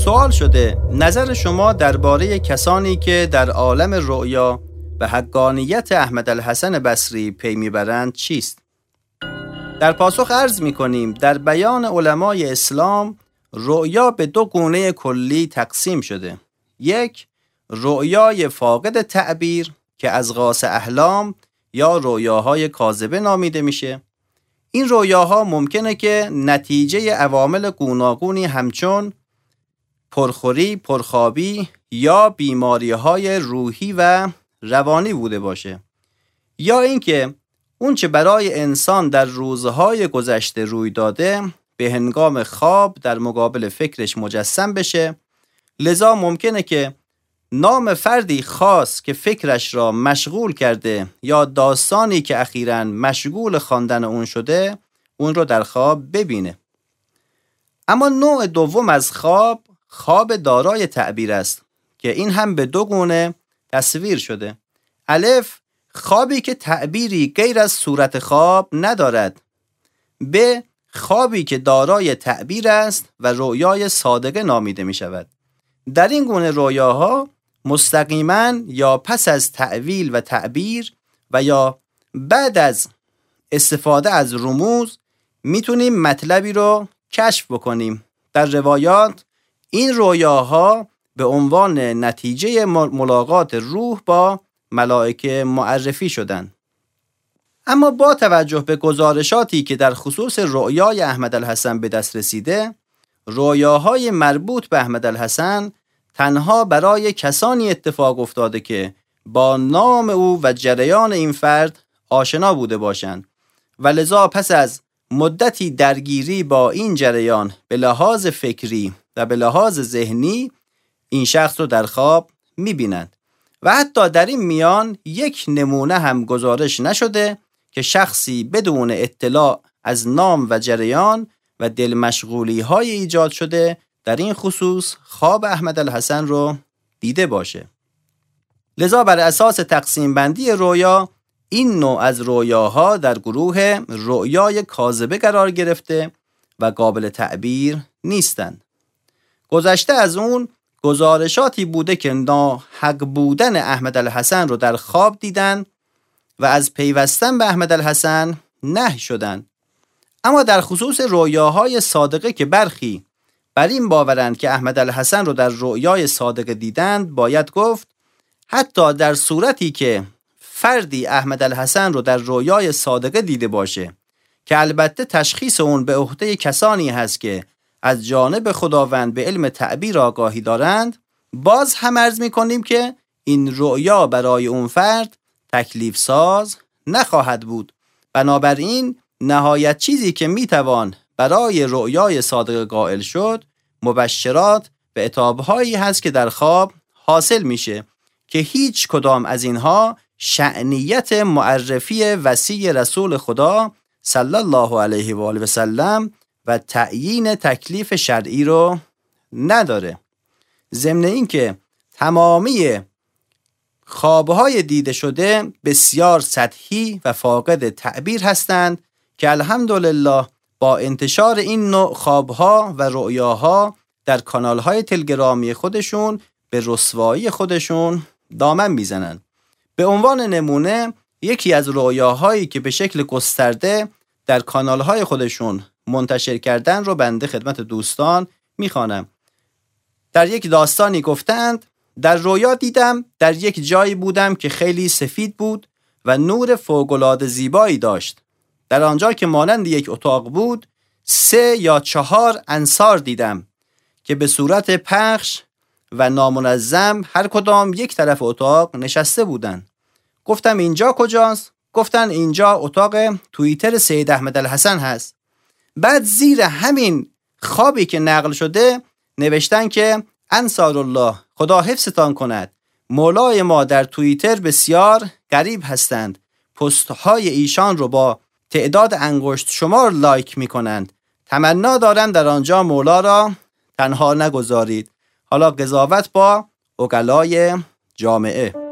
سوال شده نظر شما درباره کسانی که در عالم رؤیا به حقانیت احمد الحسن بصری پی میبرند چیست؟ در پاسخ عرض میکنیم در بیان علمای اسلام رؤیا به دو گونه کلی تقسیم شده. یک، رؤیای فاقد تعبیر که اضغاث احلام یا رؤیاهای کاذبه نامیده میشه. این رؤیاها ممکنه که نتیجه عوامل گوناگونی همچون پرخوری، پرخوابی یا بیماری‌های روحی و روانی بوده باشه، یا اینکه اون چه برای انسان در روزهای گذشته روی داده به هنگام خواب در مقابل فکرش مجسم بشه. لذا ممکنه که نام فردی خاص که فکرش را مشغول کرده یا داستانی که اخیراً مشغول خواندن اون شده اون رو در خواب ببینه. اما نوع دوم از خواب دارای تعبیر است که این هم به دو گونه تصویر شده. الف، خوابی که تعبیری غیر از صورت خواب ندارد. ب، خوابی که دارای تعبیر است و رؤیای صادقه نامیده می شود. در این گونه رؤیاها مستقیما یا پس از تعویل و تعبیر و یا بعد از استفاده از رموز میتونیم مطلبی رو کشف بکنیم. در روایات این رؤیاها به عنوان نتیجه ملاقات روح با ملائکه معرفی شدند. اما با توجه به گزارشاتی که در خصوص رؤیای احمد الحسن به دست رسیده، رؤیاهای مربوط به احمد الحسن تنها برای کسانی اتفاق افتاده که با نام او و جریان این فرد آشنا بوده باشند و لذا پس از مدتی درگیری با این جریان به لحاظ فکری و به لحاظ ذهنی این شخص رو در خواب می‌بینند و حتی در این میان یک نمونه هم گزارش نشده که شخصی بدون اطلاع از نام و جریان و دل مشغولی های ایجاد شده در این خصوص خواب احمد الحسن رو دیده باشه. لذا بر اساس تقسیم بندی رؤیا این نوع از رؤیاها در گروه رؤیای کاذبه قرار گرفته و قابل تعبیر نیستند. گذشته از اون گزارشاتی بوده که ناحق بودن احمد الحسن رو در خواب دیدن و از پیوستن به احمد الحسن نهی شدن. اما در خصوص رؤیاهای صادقه که برخی بر این باورند که احمد الحسن رو در رؤیای صادقه دیدند، باید گفت حتی در صورتی که فردی احمد الحسن رو در رؤیای صادقه دیده باشه که البته تشخیص اون به عهده کسانی هست که از جانب خداوند به علم تعبیر آگاهی دارند، باز هم عرض می‌کنیم که این رؤیا برای اون فرد تکلیف ساز نخواهد بود. بنابراین نهایت چیزی که میتوان برای رؤیای صادقه قائل شد مبشرات به عتاب‌هایی هست که در خواب حاصل میشه که هیچ کدام از اینها شأنیت معرفی وصی رسول خدا صلی الله علیه و آله و سلم و تعیین تکلیف شرعی رو نداره. ضمن این که تمامی خوابهای دیده شده بسیار سطحی و فاقد تعبیر هستند که الحمدلله با انتشار این نوع خوابها و رؤیاها در کانالهای تلگرامی خودشون به رسوایی خودشون دامن میزنند. به عنوان نمونه یکی از رؤیاهایی که به شکل گسترده در کانالهای خودشون منتشر کردن رو بنده خدمت دوستان میخوانم. در یک داستانی گفتند در رؤیا دیدم در یک جایی بودم که خیلی سفید بود و نور فوق‌العاده زیبایی داشت. در آنجا که مانند یک اتاق بود 3 یا 4 انصار دیدم که به صورت پخش و نامنظم هر کدام یک طرف اتاق نشسته بودند. گفتم اینجا کجاست؟ گفتن اینجا اتاق توییتر سید احمد الحسن هست. بعد زیر همین خوابی که نقل شده نوشتن که انصار الله خدا حفظتان کند، مولای ما در توییتر بسیار غریب هستند، پست‌های ایشان رو با تعداد انگشت شمار لایک می‌کنند، تمنا دارم در آنجا مولا را تنها نگذارید. حالا قضاوت با عقلای جامعه.